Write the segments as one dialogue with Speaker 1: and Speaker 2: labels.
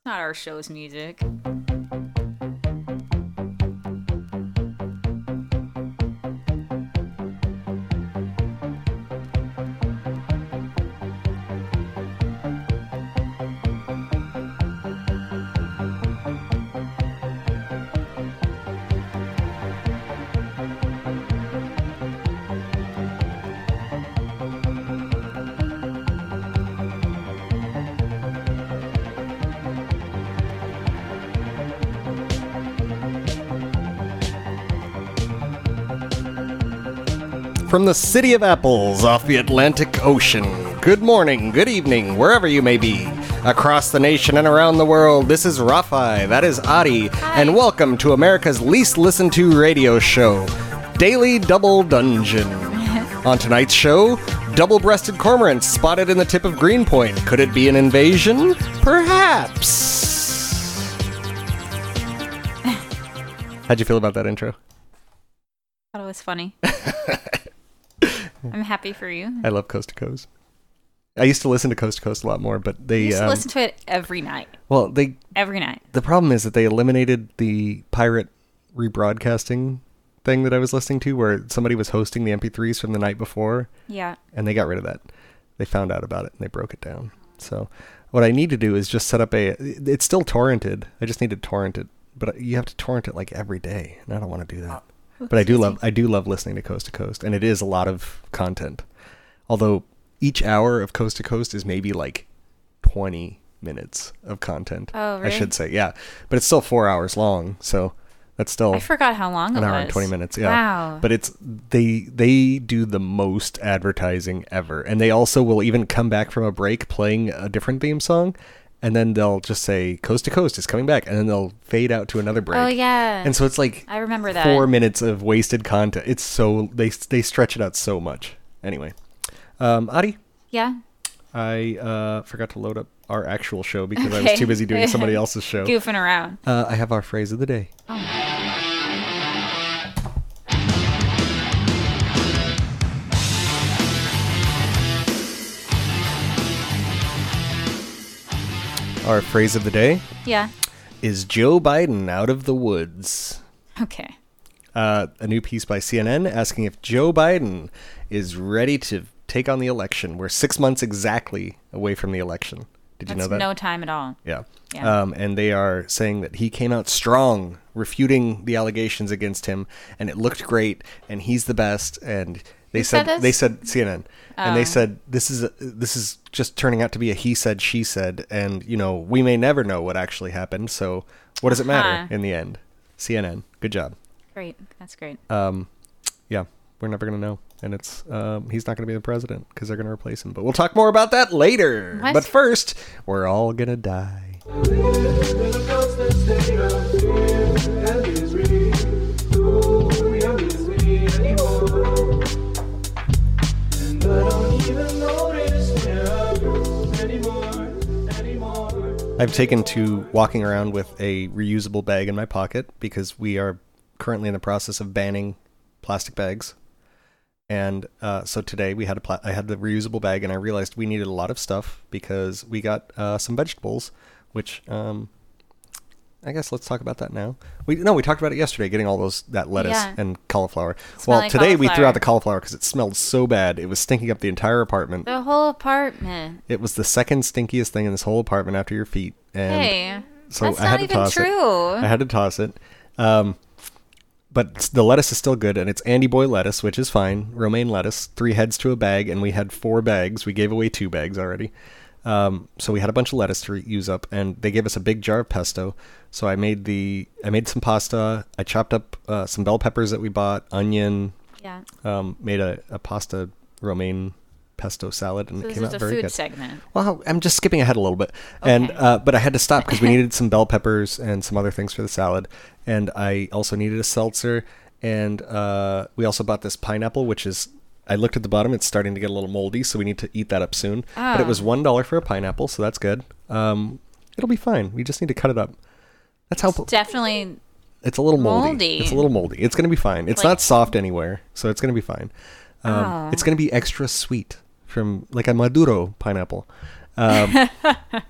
Speaker 1: Not our show's music.
Speaker 2: From the City of Apples off the Atlantic Ocean, good morning, good evening, wherever you may be. Across the nation and around the world, this is Rafi, that is Adi, and welcome to America's least listened to radio show, Daily Double Dungeon. On tonight's show, double-breasted cormorants spotted in the tip of Greenpoint. Could it be an invasion? Perhaps. How'd you feel about that intro?
Speaker 1: Thought it was funny. I'm happy for you.
Speaker 2: I love Coast to Coast. I used to listen to Coast a lot more, but they...
Speaker 1: I used to listen to it every night.
Speaker 2: Well,
Speaker 1: Every night.
Speaker 2: The problem is that they eliminated the pirate rebroadcasting thing that I was listening to, where somebody was hosting the MP3s from the night before.
Speaker 1: Yeah.
Speaker 2: And they got rid of that. They found out about it and they broke it down. So what I need to do is just set up it's still torrented. I just need to torrent it, but you have to torrent it like every day, and I don't want to do that. But I do love listening to Coast, and it is a lot of content. Although each hour of Coast to Coast is maybe like 20 minutes of content.
Speaker 1: Oh, really?
Speaker 2: I should say, yeah. But it's still 4 hours long, so that's still
Speaker 1: I forgot how long it was.
Speaker 2: an hour and 20 minutes. Yeah.
Speaker 1: Wow.
Speaker 2: But it's they do the most advertising ever, and they also will even come back from a break playing a different theme song. And then they'll just say, Coast to Coast is coming back. And then they'll fade out to another break.
Speaker 1: Oh, yeah.
Speaker 2: And so it's like...
Speaker 1: I remember that.
Speaker 2: 4 minutes of wasted content. It's so... They stretch it out so much. Anyway. Adi?
Speaker 1: Yeah?
Speaker 2: I forgot to load up our actual show because I was too busy doing somebody else's show.
Speaker 1: Goofing around.
Speaker 2: I have our phrase of the day.
Speaker 1: Oh.
Speaker 2: Our phrase of the day
Speaker 1: Yeah.
Speaker 2: is Joe Biden out of the woods.
Speaker 1: Okay.
Speaker 2: A new piece by CNN asking if Joe Biden is ready to take on the election. We're 6 months exactly away from the election. Did you know that?
Speaker 1: No time at all.
Speaker 2: Yeah.
Speaker 1: Yeah.
Speaker 2: And they are saying that he came out strong, refuting the allegations against him, and it looked great, and he's the best. And they said CNN, and they said this is just turning out to be a he said she said, and we may never know what actually happened. So what does it matter in the end? CNN, good job.
Speaker 1: Great. That's great.
Speaker 2: Yeah, we're never gonna know, and it's he's not gonna be the president because they're gonna replace him. But we'll talk more about that later.
Speaker 1: What?
Speaker 2: But first, we're all gonna die. I've taken to walking around with a reusable bag in my pocket because we are currently in the process of banning plastic bags. And so today I had the reusable bag, and I realized we needed a lot of stuff because we got some vegetables, which I guess let's talk about that now. We talked about it yesterday, getting all that lettuce and cauliflower. Well, today we threw out the cauliflower because it smelled so bad. It was stinking up the entire apartment.
Speaker 1: The whole apartment.
Speaker 2: It was the second stinkiest thing in this whole apartment after your feet. And
Speaker 1: Hey,
Speaker 2: so
Speaker 1: that's
Speaker 2: I had
Speaker 1: not
Speaker 2: to
Speaker 1: even
Speaker 2: toss
Speaker 1: true.
Speaker 2: I had to toss it. But the lettuce is still good, and it's Andy Boy lettuce, which is fine. Romaine lettuce, 3 heads to a bag, and we had 4 bags. We gave away 2 bags already. So we had a bunch of lettuce to use up, and they gave us a big jar of pesto. So I made some pasta. I chopped up some bell peppers that we bought, onion.
Speaker 1: Yeah.
Speaker 2: Made a pasta romaine pesto salad, and it came out very good.
Speaker 1: This is a food segment.
Speaker 2: Well, I'm just skipping ahead a little bit, and but I had to stop because we needed some bell peppers and some other things for the salad, and I also needed a seltzer, and we also bought this pineapple, which is. I looked at the bottom; it's starting to get a little moldy, so we need to eat that up soon.
Speaker 1: Oh.
Speaker 2: But it was $1 for a pineapple, so that's good. It'll be fine. We just need to cut it up. That's how.
Speaker 1: Definitely.
Speaker 2: It's a little moldy. It's a little moldy. It's going to be fine. It's not soft anywhere, so it's going to be fine. It's going to be extra sweet from like a Maduro pineapple.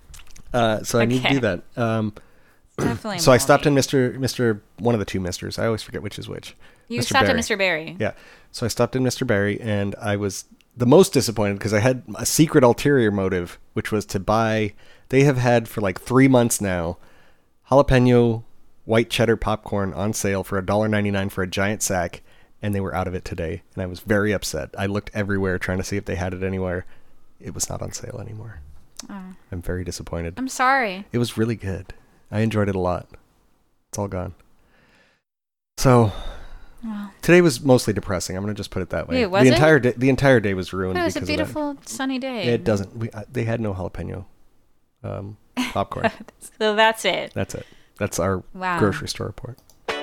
Speaker 2: So I need to
Speaker 1: Okay.
Speaker 2: do that.
Speaker 1: Definitely.
Speaker 2: So I stopped in
Speaker 1: moldy.
Speaker 2: Mr. One of the two Misters. I always forget which is which.
Speaker 1: You
Speaker 2: Mr.
Speaker 1: stopped at
Speaker 2: Barry.
Speaker 1: Mr. Barry.
Speaker 2: Yeah. So I stopped in Mr. Barry, and I was the most disappointed because I had a secret ulterior motive, which was to buy. They have had for like 3 months now jalapeno white cheddar popcorn on sale for $1.99 for a giant sack, and they were out of it today, and I was very upset. I looked everywhere trying to see if they had it anywhere. It was not on sale anymore.
Speaker 1: Oh,
Speaker 2: I'm very disappointed.
Speaker 1: I'm sorry.
Speaker 2: It was really good. I enjoyed it a lot. It's all gone. So
Speaker 1: Wow.
Speaker 2: today was mostly depressing. I'm gonna just put it that way.
Speaker 1: Wait, was
Speaker 2: the
Speaker 1: it?
Speaker 2: entire day, the entire day was ruined
Speaker 1: It was a
Speaker 2: because of
Speaker 1: beautiful sunny
Speaker 2: that.
Speaker 1: day.
Speaker 2: It doesn't. They had no jalapeno popcorn.
Speaker 1: So that's it.
Speaker 2: That's it. That's our
Speaker 1: Wow.
Speaker 2: grocery store report.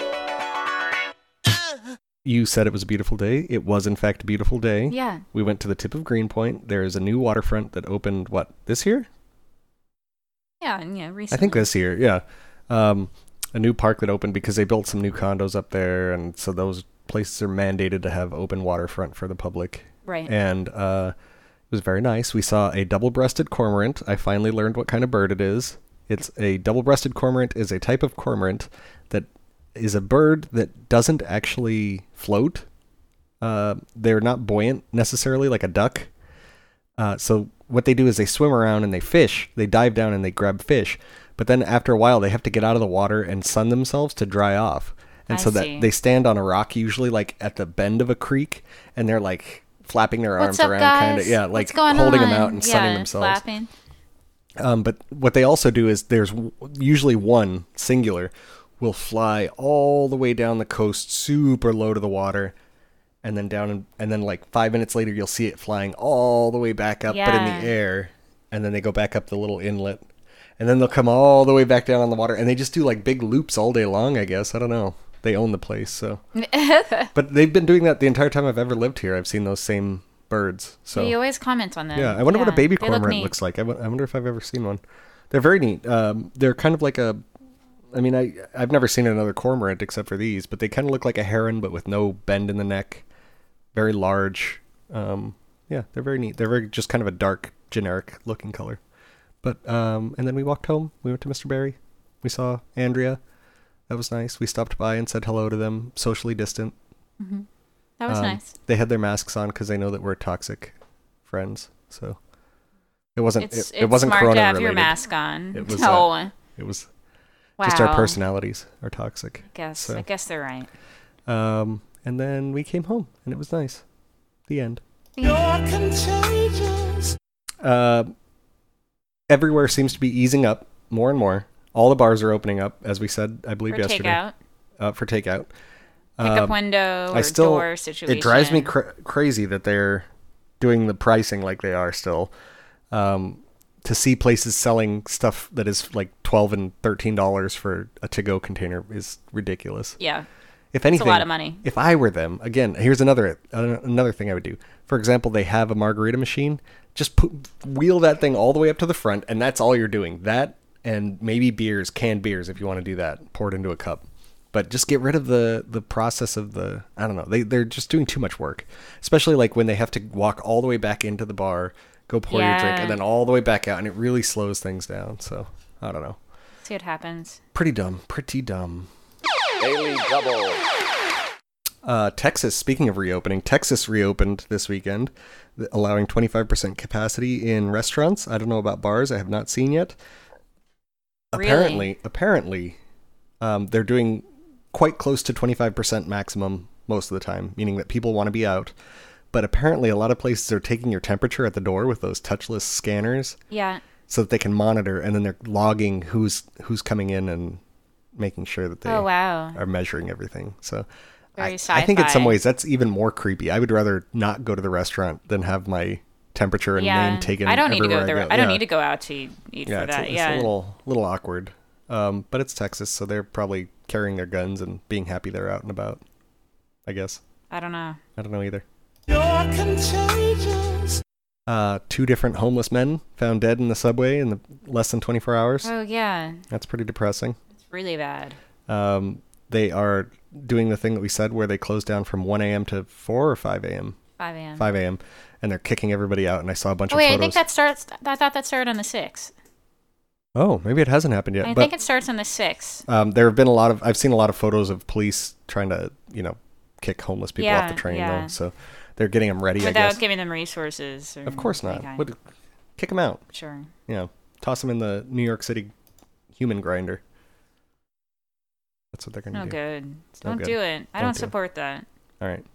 Speaker 2: You said it was a beautiful day. It was, in fact, a beautiful day.
Speaker 1: Yeah.
Speaker 2: We went to the tip of Greenpoint. There is a new waterfront that opened, what, this year?
Speaker 1: Yeah. And yeah. Recently.
Speaker 2: I think this year, yeah. A new park that opened because they built some new condos up there, and so those places are mandated to have open waterfront for the public.
Speaker 1: Right.
Speaker 2: And it was very nice. We saw a double-breasted cormorant. I finally learned what kind of bird it is. It's a double-breasted cormorant is a type of cormorant that is a bird that doesn't actually float. They're not buoyant necessarily like a duck. So what they do is they swim around and they fish. They dive down and they grab fish. But then after a while, they have to get out of the water and sun themselves to dry off. And
Speaker 1: I
Speaker 2: so
Speaker 1: see.
Speaker 2: that they stand on a rock, usually like at the bend of a creek, and they're like flapping their arms
Speaker 1: What's up,
Speaker 2: around,
Speaker 1: guys?
Speaker 2: kind of, yeah, like
Speaker 1: What's going
Speaker 2: holding
Speaker 1: on?
Speaker 2: them out and sunning themselves.
Speaker 1: Flapping.
Speaker 2: But what they also do is there's usually one singular will fly all the way down the coast, super low to the water, and then down, and then like 5 minutes later you'll see it flying all the way back up, but in
Speaker 1: Yeah.
Speaker 2: the air, and then they go back up the little inlet, and then they'll come all the way back down on the water, and they just do like big loops all day long. I guess I don't know. They own the place, so. But they've been doing that the entire time I've ever lived here. I've seen those same birds. So
Speaker 1: You always comment on them.
Speaker 2: yeah, I wonder what a baby
Speaker 1: they look
Speaker 2: cormorant
Speaker 1: neat.
Speaker 2: looks like. I wonder if I've ever seen one. They're very neat. They're kind of like a. I mean, I've never seen another cormorant except for these, but they kind of look like a heron, but with no bend in the neck. Very large. Yeah, they're very neat. They're very just kind of a dark, generic looking color. But and then we walked home. We went to Mr. Barry. We saw Andrea. That was nice. We stopped by and said hello to them, socially distant.
Speaker 1: That was nice.
Speaker 2: They had their masks on because they know that we're toxic friends. So it wasn't.
Speaker 1: It's
Speaker 2: It wasn't
Speaker 1: smart
Speaker 2: Corona
Speaker 1: to have
Speaker 2: related.
Speaker 1: your mask on.
Speaker 2: It was,
Speaker 1: No.
Speaker 2: It was
Speaker 1: Wow.
Speaker 2: just our personalities are toxic.
Speaker 1: I guess they're right.
Speaker 2: And then we came home, and it was nice. The end. Everywhere seems to be easing up more and more. All the bars are opening up, as we said, I believe
Speaker 1: For
Speaker 2: yesterday.
Speaker 1: takeout.
Speaker 2: For takeout.
Speaker 1: Pickup window or door situation.
Speaker 2: It drives me crazy that they're doing the pricing like they are still. To see places selling stuff that is like $12 and $13 for a to-go container is ridiculous.
Speaker 1: Yeah.
Speaker 2: If anything,
Speaker 1: a lot of money.
Speaker 2: If I were them, again, here's another thing I would do. For example, they have a margarita machine. Just wheel that thing all the way up to the front, and that's all you're doing. That and maybe beers, canned beers, if you want to do that, pour it into a cup. But just get rid of the process of the, I don't know, they're just doing too much work. Especially like when they have to walk all the way back into the bar, go pour your drink, and then all the way back out, and it really slows things down. So, I don't know.
Speaker 1: See what happens.
Speaker 2: Pretty dumb. Pretty dumb.
Speaker 3: Daily Double.
Speaker 2: Texas, speaking of reopening, Texas reopened this weekend, allowing 25% capacity in restaurants. I don't know about bars. I have not seen yet.
Speaker 1: Really?
Speaker 2: Apparently, they're doing quite close to 25% maximum most of the time, meaning that people want to be out. But apparently a lot of places are taking your temperature at the door with those touchless scanners
Speaker 1: Yeah.
Speaker 2: so that they can monitor, and then they're logging who's coming in and making sure that they
Speaker 1: Oh, wow.
Speaker 2: are measuring everything. So
Speaker 1: Very
Speaker 2: I think in some
Speaker 1: sci-fi.
Speaker 2: ways that's even more creepy. I would rather not go to the restaurant than have my temperature and name taken.
Speaker 1: I don't need to go
Speaker 2: everywhere
Speaker 1: there. I don't
Speaker 2: Yeah.
Speaker 1: need to go out to eat
Speaker 2: Yeah,
Speaker 1: for that.
Speaker 2: it's
Speaker 1: Yeah.
Speaker 2: a little awkward. But it's Texas, so they're probably carrying their guns and being happy they're out and about. I guess.
Speaker 1: I don't know.
Speaker 2: I don't know either. Two different homeless men found dead in the subway in less than 24 hours.
Speaker 1: Oh, yeah.
Speaker 2: That's pretty depressing.
Speaker 1: It's really bad.
Speaker 2: They are doing the thing that we said where they close down from 1 a.m. to 4 or 5 a.m.
Speaker 1: 5 a.m.
Speaker 2: 5 a.m. and they're kicking everybody out. And I saw a bunch
Speaker 1: Oh,
Speaker 2: of
Speaker 1: wait,
Speaker 2: photos.
Speaker 1: I think that starts. I thought that started on the 6th.
Speaker 2: Oh, maybe it hasn't happened yet.
Speaker 1: I
Speaker 2: but
Speaker 1: think it starts on the 6th.
Speaker 2: there have been I've seen a lot of photos of police trying to, kick homeless people off the train,
Speaker 1: yeah.
Speaker 2: though. So they're getting them ready, I
Speaker 1: Without
Speaker 2: guess.
Speaker 1: giving them resources. Or
Speaker 2: Of course not.
Speaker 1: like
Speaker 2: Kick them out.
Speaker 1: Sure.
Speaker 2: Toss them in the New York City human grinder. That's what they're going to
Speaker 1: No
Speaker 2: do.
Speaker 1: good.
Speaker 2: It's no
Speaker 1: Don't
Speaker 2: good.
Speaker 1: do it. I
Speaker 2: Don't
Speaker 1: don't
Speaker 2: do it.
Speaker 1: support that.
Speaker 2: All right.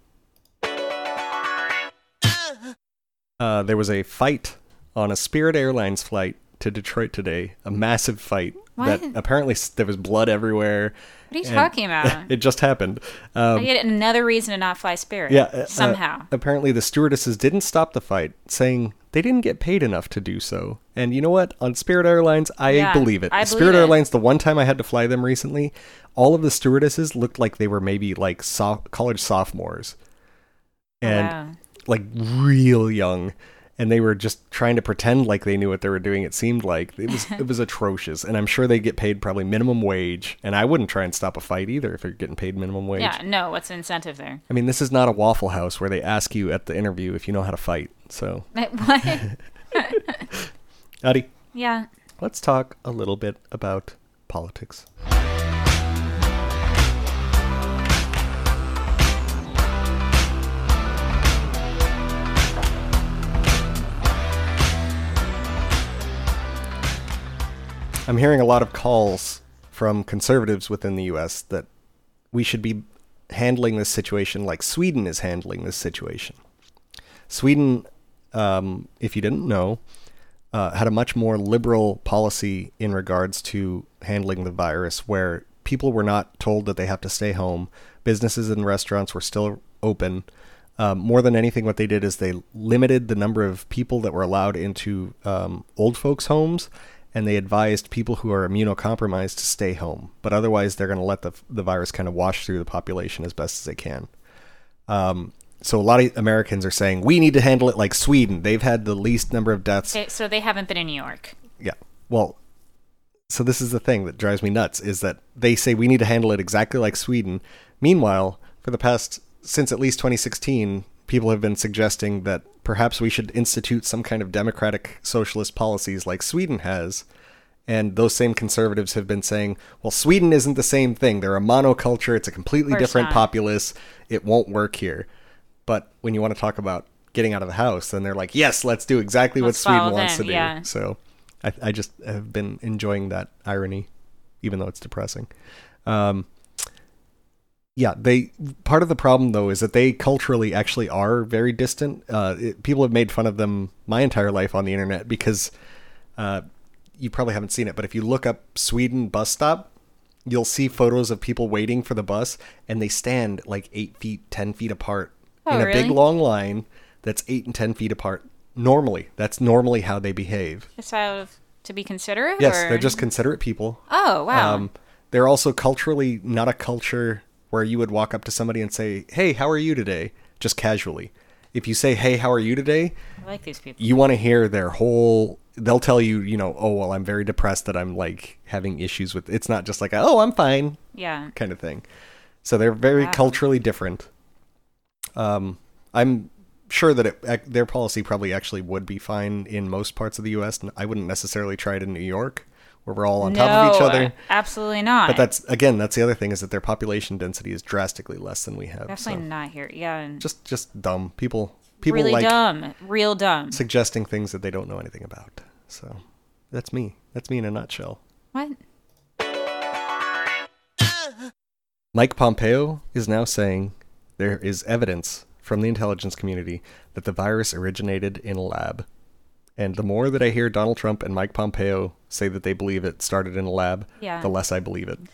Speaker 2: There was a fight on a Spirit Airlines flight to Detroit today. A massive fight.
Speaker 1: What?
Speaker 2: That apparently there was blood everywhere.
Speaker 1: What are you
Speaker 2: and
Speaker 1: talking about?
Speaker 2: It just happened.
Speaker 1: I get another reason to not fly Spirit.
Speaker 2: Yeah.
Speaker 1: Somehow.
Speaker 2: Apparently the stewardesses didn't stop the fight, saying they didn't get paid enough to do so. And you know what? On Spirit Airlines, I believe it.
Speaker 1: I
Speaker 2: Spirit
Speaker 1: believe it.
Speaker 2: Airlines, the one time I had to fly them recently, all of the stewardesses looked like they were maybe like college sophomores. And
Speaker 1: Wow.
Speaker 2: like real young. And they were just trying to pretend like they knew what they were doing. It seemed like it was atrocious. And I'm sure they get paid probably minimum wage. And I wouldn't try and stop a fight either if you're getting paid minimum wage.
Speaker 1: Yeah, no, what's the incentive there?
Speaker 2: I mean, this is not a Waffle House where they ask you at the interview if you know how to fight. So,
Speaker 1: What?
Speaker 2: Adi,
Speaker 1: Yeah.
Speaker 2: let's talk a little bit about politics. I'm hearing a lot of calls from conservatives within the U.S. that we should be handling this situation like Sweden is handling this situation. Sweden, if you didn't know, had a much more liberal policy in regards to handling the virus, where people were not told that they have to stay home. Businesses and restaurants were still open. More than anything, what they did is they limited the number of people that were allowed into old folks' homes, and they advised people who are immunocompromised to stay home. But otherwise, they're going to let the virus kind of wash through the population as best as they can. So a lot of Americans are saying, we need to handle it like Sweden. They've had the least number of deaths.
Speaker 1: Okay, so they haven't been in New York.
Speaker 2: Yeah. Well, so this is the thing that drives me nuts, is that they say we need to handle it exactly like Sweden. Meanwhile, since at least 2016, people have been suggesting that perhaps we should institute some kind of democratic socialist policies like Sweden has. And those same conservatives have been saying, well, Sweden isn't the same thing. They're a monoculture. It's a completely different populace. It won't work here. But when you want to talk about getting out of the house, then they're like, yes, let's do exactly what Sweden wants to do.
Speaker 1: Yeah.
Speaker 2: So I just have been enjoying that irony, even though it's depressing. Yeah, part of the problem, though, is that they culturally actually are very distant. People have made fun of them my entire life on the internet because you probably haven't seen it, but if you look up Sweden bus stop, you'll see photos of people waiting for the bus, and they stand like 8 feet, 10 feet apart in a big long line that's 8 and 10 feet apart. Normally, that's normally how they behave.
Speaker 1: Just out of to be considerate?
Speaker 2: Yes,
Speaker 1: or?
Speaker 2: they're just considerate people.
Speaker 1: Oh, wow.
Speaker 2: They're also culturally not a culture where you would walk up to somebody and say, hey, how are you today? Just casually. If you say, hey, how are you today?
Speaker 1: I like these people.
Speaker 2: You want to hear they'll tell you, oh, well, I'm very depressed that I'm like having issues with, it's not just like, oh, I'm fine.
Speaker 1: Yeah.
Speaker 2: Kind of thing. So they're very culturally different. I'm sure that their policy probably actually would be fine in most parts of the U.S. I wouldn't necessarily try it in New York, where we're all on top of each other.
Speaker 1: Absolutely not.
Speaker 2: But that's the other thing, is that their population density is drastically less than we have.
Speaker 1: Definitely not here. Yeah. And
Speaker 2: Just dumb. People
Speaker 1: really
Speaker 2: like
Speaker 1: dumb. Real dumb.
Speaker 2: suggesting things that they don't know anything about. So that's me. That's me in a nutshell.
Speaker 1: What?
Speaker 2: Mike Pompeo is now saying there is evidence from the intelligence community that the virus originated in a lab. And the more that I hear Donald Trump and Mike Pompeo say that they believe it started in a lab, the less I believe it.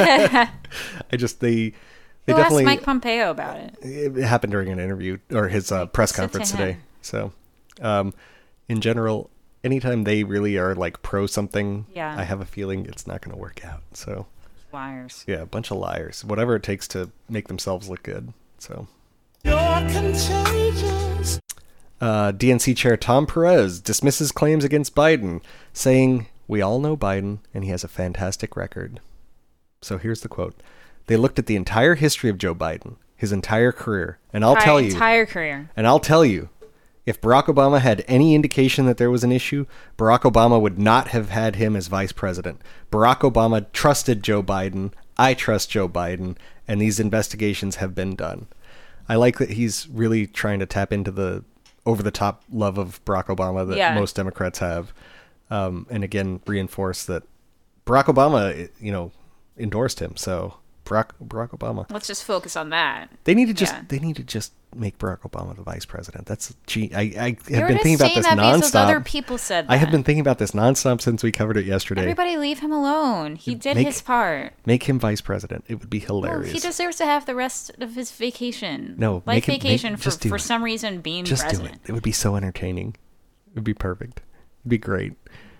Speaker 2: They
Speaker 1: Who
Speaker 2: definitely
Speaker 1: asked Mike Pompeo about it?
Speaker 2: It happened during an interview or his press conference today. So, in general, anytime they really are like pro something, I have a feeling it's not going to work out. So,
Speaker 1: Liars.
Speaker 2: yeah, a bunch of liars. Whatever it takes to make themselves look good. So,
Speaker 4: You're contagious.
Speaker 2: DNC Chair Tom Perez dismisses claims against Biden, saying, "We all know Biden, and he has a fantastic record." So here's the quote. They looked at the entire history of Joe Biden, his entire career, and I'll tell you,
Speaker 1: Entire career.
Speaker 2: and I'll tell you, If Barack Obama had any indication that there was an issue, Barack Obama would not have had him as vice president. Barack Obama trusted Joe Biden. I trust Joe Biden. And these investigations have been done. I like that he's really trying to tap into the over-the-top love of Barack Obama that most Democrats have. And again, reinforce that Barack Obama, endorsed him. So Barack Obama.
Speaker 1: Let's just focus on that.
Speaker 2: They need to just make Barack Obama the vice president. That's I have been thinking about this nonstop.
Speaker 1: Other people said that.
Speaker 2: I have been thinking about this nonstop since we covered it yesterday.
Speaker 1: Everybody leave him alone. He did his part.
Speaker 2: Make him vice president. It would be hilarious.
Speaker 1: Well, he deserves to have the rest of his vacation.
Speaker 2: No,
Speaker 1: for some reason being
Speaker 2: just
Speaker 1: president.
Speaker 2: Do it. It would be so entertaining. It would be perfect. It'd be great.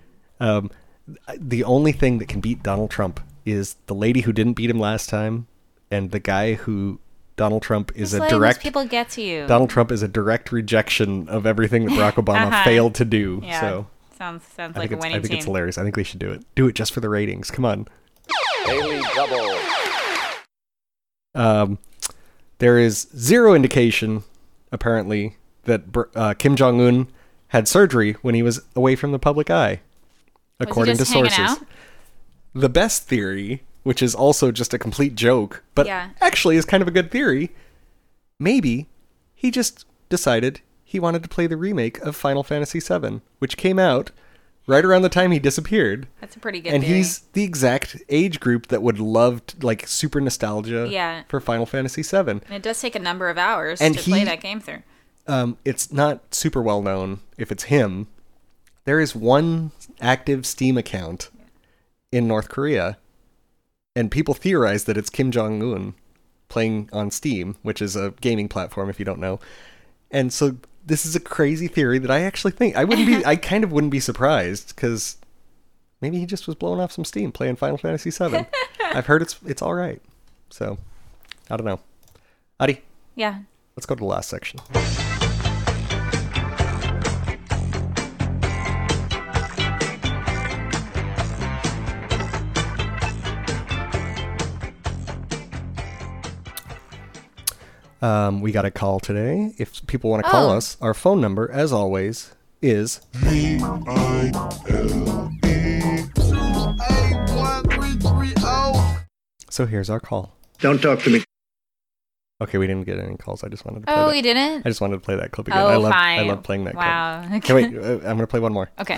Speaker 2: The only thing that can beat Donald Trump is the lady who didn't beat him last time, and the guy who Donald Trump is
Speaker 1: just
Speaker 2: a direct.
Speaker 1: People get to you.
Speaker 2: Donald Trump is a direct rejection of everything that Barack Obama failed to do.
Speaker 1: Yeah,
Speaker 2: so
Speaker 1: sounds like a winning team.
Speaker 2: I think it's hilarious. I think they should do it. Do it just for the ratings. Come on.
Speaker 3: Daily Double.
Speaker 2: There is zero indication, apparently, that Kim Jong-un had surgery when he was away from the public eye, according to sources. The best theory, which is also just a complete joke, but actually is kind of a good theory, maybe he just decided he wanted to play the remake of Final Fantasy VII, which came out right around the time he disappeared.
Speaker 1: That's a pretty good
Speaker 2: and
Speaker 1: theory.
Speaker 2: He's the exact age group that would love super nostalgia for Final Fantasy VII.
Speaker 1: And it does take a number of hours to play that game through.
Speaker 2: It's not super well known if it's him. There is one active Steam account in North Korea, and people theorize that it's Kim Jong-un playing on Steam, which is a gaming platform if you don't know. And so this is a crazy theory that I actually think I kind of wouldn't be surprised, because maybe he just was blowing off some steam playing Final Fantasy VII. I've heard it's all right. So I don't know. Adi?
Speaker 1: Yeah.
Speaker 2: Let's go to the last section. We got a call today. If people want to call us, our phone number, as always, is So here's our call.
Speaker 5: Don't talk to me.
Speaker 2: Okay, we didn't get any calls. I just wanted to play
Speaker 1: you didn't?
Speaker 2: I just wanted to play that clip again.
Speaker 1: Oh,
Speaker 2: I
Speaker 1: fine.
Speaker 2: love playing that clip.
Speaker 1: Wow.
Speaker 2: Okay, wait, I'm going to play one more.
Speaker 1: Okay.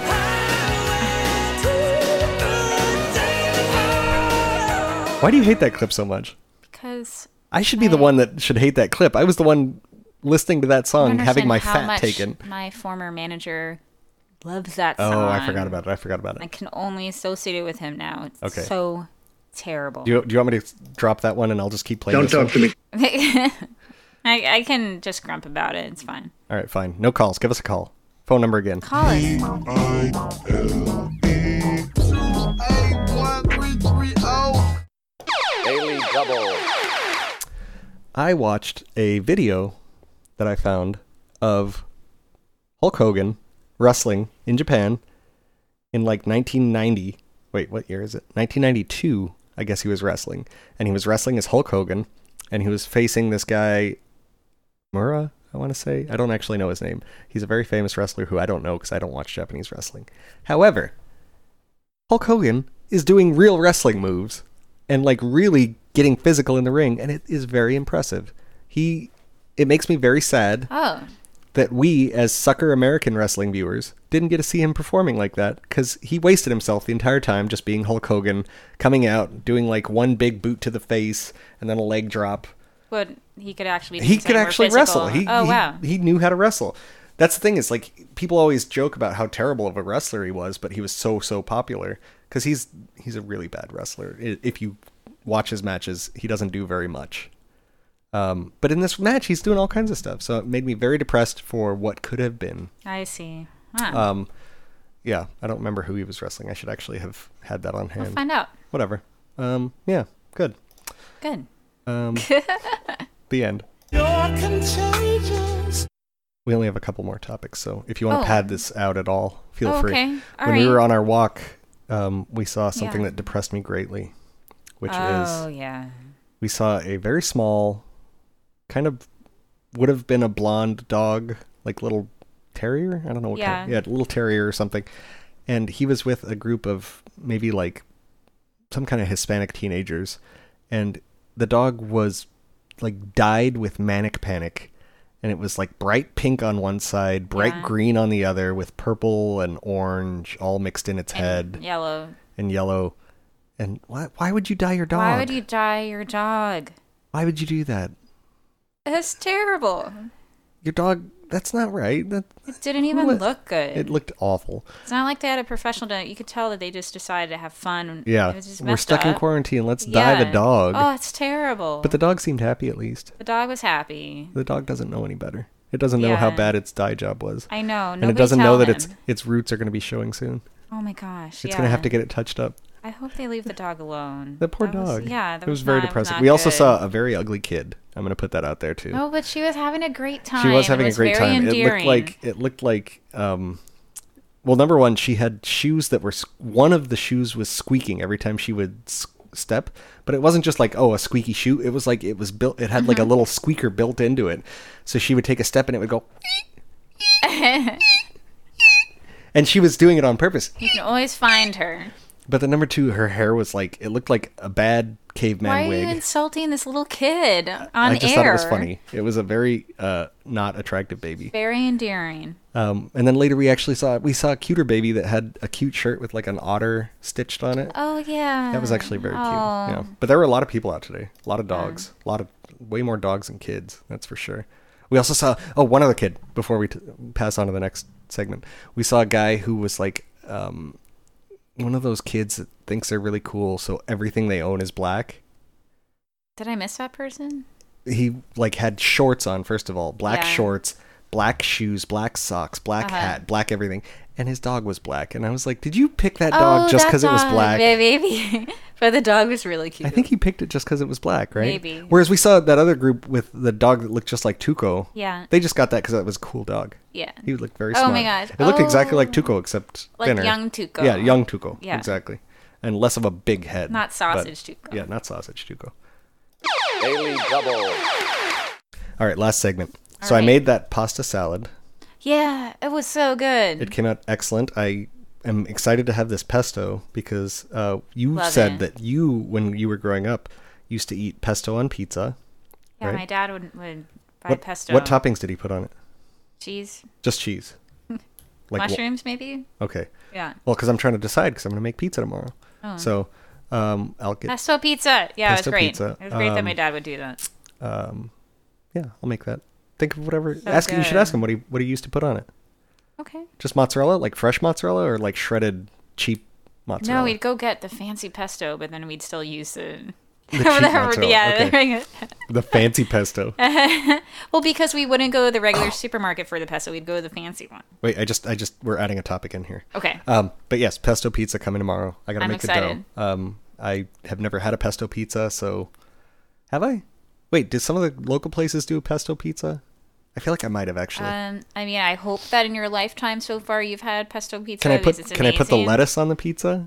Speaker 2: Why do you hate that clip so much?
Speaker 1: Because
Speaker 2: I should be the one that should hate that clip. I was the one listening to that song, having my fat taken.
Speaker 1: My former manager loves that song.
Speaker 2: Oh, I forgot about it.
Speaker 1: I can only associate it with him now. It's so terrible.
Speaker 2: Do you want me to drop that one and I'll just keep playing
Speaker 5: Don't talk to me.
Speaker 1: I can just grump about it. It's fine.
Speaker 2: All right, fine. No calls. Give us a call. Phone number again.
Speaker 1: Call us.
Speaker 3: Daily Double.
Speaker 2: I watched a video that I found of Hulk Hogan wrestling in Japan in like 1990. Wait, what year is it? 1992, I guess he was wrestling. And he was wrestling as Hulk Hogan, and he was facing this guy, Mura, I want to say. I don't actually know his name. He's a very famous wrestler who I don't know because I don't watch Japanese wrestling. However, Hulk Hogan is doing real wrestling moves and like really getting physical in the ring, and it is very impressive. It makes me very sad that we, as sucker American wrestling viewers, didn't get to see him performing like that, because he wasted himself the entire time just being Hulk Hogan, coming out, doing like one big boot to the face, and then a leg drop.
Speaker 1: But he could actually
Speaker 2: wrestle.
Speaker 1: Wow.
Speaker 2: He knew how to wrestle. That's the thing, is like, people always joke about how terrible of a wrestler he was, but he was so popular, because he's a really bad wrestler. If you watch his matches, he doesn't do very much. But in this match, he's doing all kinds of stuff. So it made me very depressed for what could have been.
Speaker 1: I see. Huh.
Speaker 2: Yeah, I don't remember who he was wrestling. I should actually have had that on hand.
Speaker 1: We'll find out.
Speaker 2: Whatever. Yeah, good.
Speaker 1: Good.
Speaker 2: The end.
Speaker 4: You're contagious.
Speaker 2: We only have a couple more topics, so if you want to pad this out at all, feel free.
Speaker 1: Okay. All
Speaker 2: when
Speaker 1: right.
Speaker 2: we were on our walk, we saw something that depressed me greatly, which is we saw a very small, kind of would have been a blonde dog, like little terrier. I don't know what
Speaker 1: Yeah.
Speaker 2: kind. Yeah, little terrier or something. And he was with a group of maybe like some kind of Hispanic teenagers, and the dog was like dyed with manic panic, and it was like bright pink on one side, bright green on the other, with purple and orange all mixed in its head.
Speaker 1: Yellow.
Speaker 2: And yellow. And why would you dye your dog?
Speaker 1: Why would you dye your dog?
Speaker 2: Why would you do that?
Speaker 1: It's terrible.
Speaker 2: Your dog, that's not right.
Speaker 1: It didn't even look good.
Speaker 2: It looked awful.
Speaker 1: It's not like they had a professional dog. You could tell that they just decided to have fun.
Speaker 2: Yeah,
Speaker 1: It was just
Speaker 2: we're
Speaker 1: messed
Speaker 2: stuck in
Speaker 1: up.
Speaker 2: quarantine. Let's dye the dog.
Speaker 1: Oh, it's terrible.
Speaker 2: But the dog seemed happy at least.
Speaker 1: The dog was happy.
Speaker 2: The dog doesn't know any better. It doesn't know how
Speaker 1: Yeah.
Speaker 2: bad its dye job was.
Speaker 1: I know.
Speaker 2: And it doesn't know that its roots are going to be showing soon.
Speaker 1: Oh my gosh.
Speaker 2: It's going to have to get it touched up.
Speaker 1: I hope they leave the dog alone.
Speaker 2: The poor
Speaker 1: That was-
Speaker 2: dog.
Speaker 1: Yeah,
Speaker 2: it was very depressing.
Speaker 1: not
Speaker 2: We also
Speaker 1: good.
Speaker 2: saw a very ugly kid. I'm going to put that out there too.
Speaker 1: No, but she was having a great time.
Speaker 2: She was having
Speaker 1: It
Speaker 2: a great
Speaker 1: very
Speaker 2: time.
Speaker 1: Endearing.
Speaker 2: It looked like well, number one, she had shoes that were one of the shoes was squeaking every time she would step, but it wasn't just like a squeaky shoe. It was like it was built. It had like a little squeaker built into it, so she would take a step and it would go. And she was doing it on purpose.
Speaker 1: You can always find her.
Speaker 2: But the number two, her hair was like, it looked like a bad caveman
Speaker 1: Why are
Speaker 2: wig.
Speaker 1: you insulting this little kid on
Speaker 2: I just
Speaker 1: air?
Speaker 2: thought it was funny. It was a very not attractive baby.
Speaker 1: Very endearing.
Speaker 2: And then later we saw a cuter baby that had a cute shirt with like an otter stitched on it.
Speaker 1: Oh, yeah.
Speaker 2: That was actually very cute.
Speaker 1: Oh.
Speaker 2: Yeah. But there were a lot of people out today. A lot of dogs. Way more dogs than kids. That's for sure. We also saw, one other kid before we pass on to the next segment. We saw a guy who was like, one of those kids that thinks they're really cool, so everything they own is black.
Speaker 1: Did I miss that person?
Speaker 2: He like had shorts on, first of all, black
Speaker 1: Yeah.
Speaker 2: shorts, black shoes, black socks, black hat, black everything, and his dog was black. And I was like, did you pick that dog just because it was black?
Speaker 1: Maybe. But the dog was really cute.
Speaker 2: I think he picked it just because it was black, right?
Speaker 1: Maybe.
Speaker 2: Whereas we saw that other group with the dog that looked just like Tuco.
Speaker 1: Yeah.
Speaker 2: They just got that because it was a cool dog.
Speaker 1: Yeah.
Speaker 2: He looked very
Speaker 1: Oh
Speaker 2: smart.
Speaker 1: my gosh.
Speaker 2: It looked exactly like
Speaker 1: Oh.
Speaker 2: Tuco, except
Speaker 1: Like
Speaker 2: thinner.
Speaker 1: young Tuco.
Speaker 2: Yeah, young Tuco.
Speaker 1: Yeah.
Speaker 2: Exactly. And less of a big head.
Speaker 1: Not sausage
Speaker 2: but-
Speaker 1: Tuco.
Speaker 2: Yeah, not sausage Tuco.
Speaker 3: Daily Double.
Speaker 2: All right, last segment. So
Speaker 1: All
Speaker 2: I
Speaker 1: right.
Speaker 2: made that pasta salad.
Speaker 1: Yeah, it was so good.
Speaker 2: It came out excellent. I am excited to have this pesto because you
Speaker 1: Love
Speaker 2: said
Speaker 1: it.
Speaker 2: that you, when you were growing up, used to eat pesto on pizza.
Speaker 1: Yeah,
Speaker 2: right?
Speaker 1: my dad would buy pesto.
Speaker 2: What toppings did he put on it?
Speaker 1: Cheese.
Speaker 2: Just cheese.
Speaker 1: Mushrooms, maybe?
Speaker 2: Okay.
Speaker 1: Yeah.
Speaker 2: Well, because I'm trying to decide because I'm going to make pizza tomorrow.
Speaker 1: Oh.
Speaker 2: So I'll get
Speaker 1: Pesto pizza. Yeah,
Speaker 2: Pesto
Speaker 1: it was great.
Speaker 2: pizza.
Speaker 1: It was great that my dad would do that.
Speaker 2: yeah, I'll make that. Think of whatever.
Speaker 1: So
Speaker 2: You should
Speaker 1: good.
Speaker 2: ask him what he used to put on it.
Speaker 1: Okay.
Speaker 2: Just mozzarella, like fresh mozzarella, or like shredded cheap mozzarella.
Speaker 1: No, we'd go get the fancy pesto, but then we'd still use the
Speaker 2: The cheap mozzarella,
Speaker 1: yeah.
Speaker 2: okay. The fancy pesto.
Speaker 1: Well, because we wouldn't go to the regular supermarket for the pesto, we'd go to the fancy one.
Speaker 2: Wait, I just we're adding a topic in here.
Speaker 1: Okay.
Speaker 2: But yes, pesto pizza coming tomorrow. I gotta
Speaker 1: I'm
Speaker 2: make
Speaker 1: excited.
Speaker 2: the dough. I have never had a pesto pizza, so have I? Wait, did some of the local places do a pesto pizza? I feel like I might have actually.
Speaker 1: I mean, I hope that in your lifetime so far you've had pesto pizza.
Speaker 2: Can I
Speaker 1: because
Speaker 2: put
Speaker 1: it's
Speaker 2: the
Speaker 1: amazing.
Speaker 2: lettuce on the pizza?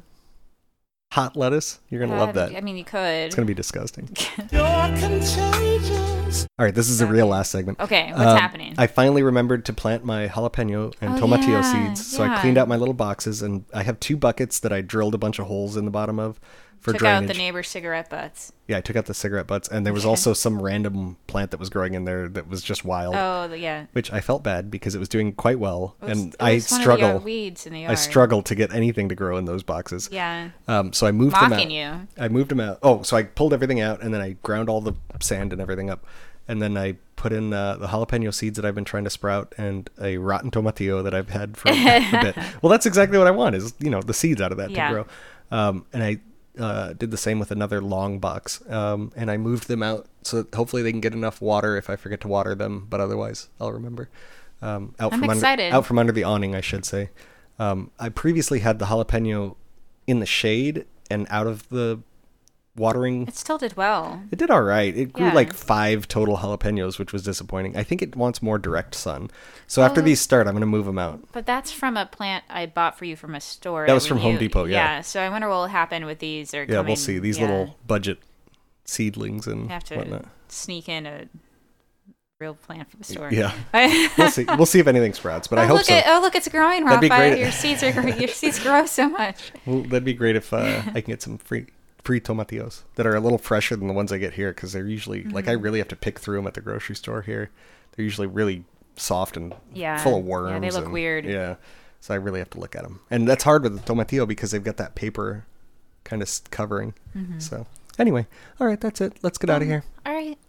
Speaker 2: Hot lettuce? You're gonna love that.
Speaker 1: I mean, you could.
Speaker 2: It's gonna be disgusting.
Speaker 4: You're contagious.
Speaker 2: All right, this is the real last segment.
Speaker 1: Okay, what's happening?
Speaker 2: I finally remembered to plant my jalapeno and
Speaker 1: Oh,
Speaker 2: tomatillo
Speaker 1: yeah,
Speaker 2: seeds, so I
Speaker 1: yeah.
Speaker 2: cleaned out my little boxes, and I have 2 buckets that I drilled a bunch of holes in the bottom of for
Speaker 1: Took
Speaker 2: drainage.
Speaker 1: out the neighbor's cigarette butts.
Speaker 2: Yeah, I took out the cigarette butts, and there was also some random plant that was growing in there that was just wild,
Speaker 1: Oh, yeah.
Speaker 2: which I felt bad because it was doing quite well,
Speaker 1: It was-
Speaker 2: and
Speaker 1: it
Speaker 2: I
Speaker 1: was one of the
Speaker 2: struggle.
Speaker 1: weeds in the yard.
Speaker 2: I struggle to get anything to grow in those boxes.
Speaker 1: Yeah.
Speaker 2: So I moved them out.
Speaker 1: Mocking you.
Speaker 2: I moved them out. Oh, so I pulled everything out, and then I ground all the sand and everything up, and then I put in the jalapeno seeds that I've been trying to sprout and a rotten tomatillo that I've had for a bit. Well, that's exactly what I want is the seeds out of that
Speaker 1: Yeah.
Speaker 2: to grow. And I did the same with another long box, and I moved them out so that hopefully they can get enough water if I forget to water them, but otherwise I'll remember.
Speaker 1: I'm excited.
Speaker 2: Out from under the awning, I should say. I previously had the jalapeno in the shade and out of the watering.
Speaker 1: It still did well.
Speaker 2: It did all right. It grew
Speaker 1: Yeah.
Speaker 2: like 5 total jalapenos, which was disappointing. I think it wants more direct sun. So after these start, I'm going to move them out.
Speaker 1: But that's from a plant I bought for you from a store.
Speaker 2: That was
Speaker 1: we
Speaker 2: from Home
Speaker 1: knew-
Speaker 2: Depot, yeah.
Speaker 1: So I wonder what will happen with these. They're
Speaker 2: Yeah,
Speaker 1: coming,
Speaker 2: we'll see. These
Speaker 1: yeah.
Speaker 2: little budget seedlings and
Speaker 1: You have to
Speaker 2: whatnot.
Speaker 1: sneak in a real plant from the store.
Speaker 2: Yeah. We'll see. We'll see if anything sprouts, but I hope so.
Speaker 1: Look, it's growing,
Speaker 2: That'd be
Speaker 1: Raphael.
Speaker 2: great.
Speaker 1: Your seeds grow so much.
Speaker 2: Well, that'd be great if I can get some free tomatillos that are a little fresher than the ones I get here, because they're usually like I really have to pick through them at the grocery store here. They're usually really soft and full of worms.
Speaker 1: Yeah, they look weird.
Speaker 2: Yeah, so I really have to look at them, and that's hard with the tomatillo because they've got that paper kind of covering. So anyway, all right, that's it. Let's get out of here.
Speaker 1: All right.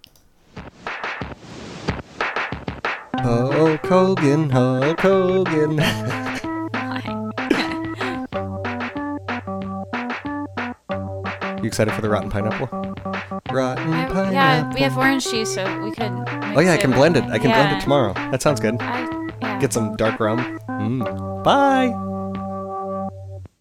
Speaker 2: Hulk Hogan, Hulk Hogan. You excited for the rotten pineapple? Rotten pineapple.
Speaker 1: Yeah, we have orange juice, so we could.
Speaker 2: Oh yeah, I can blend it. I can blend it tomorrow. That sounds good.
Speaker 1: Yeah.
Speaker 2: Get some dark rum. Bye.